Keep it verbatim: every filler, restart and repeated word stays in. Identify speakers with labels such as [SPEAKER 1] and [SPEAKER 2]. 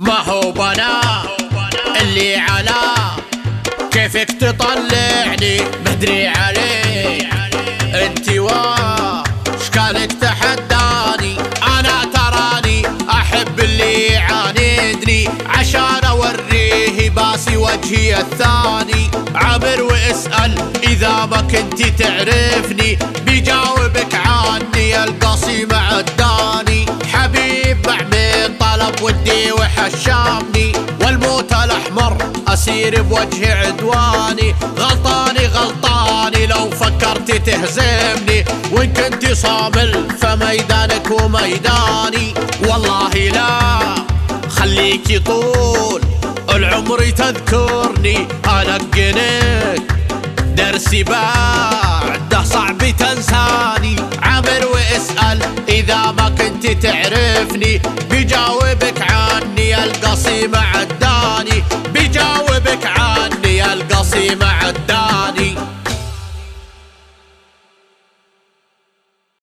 [SPEAKER 1] ما هو بنا اللي على كيفك تطلعني مدري عليك انتي واشكالك تحداني. انا تراني احب اللي يعاندني عشان اوريه باسي وجهي الثاني. عبر واسأل اذا ما كنتي تعرفني بيجاوبك عني القصيم عداني. حبيب مع من طلب ودي وحشامني والموت الاحمر اسير بوجه عدواني. غلطاني غلطاني لو فكرت تهزمني وان كنت صامل فميدانك وميداني. والله لا خليكي طول العمر تذكرني القنك درسي بعده صعب تنساني. عمر واسأل اذا ما كنت تعرفني بيجاوبك عني القصيم عداني. بيجاوبك عني القصيم عداني.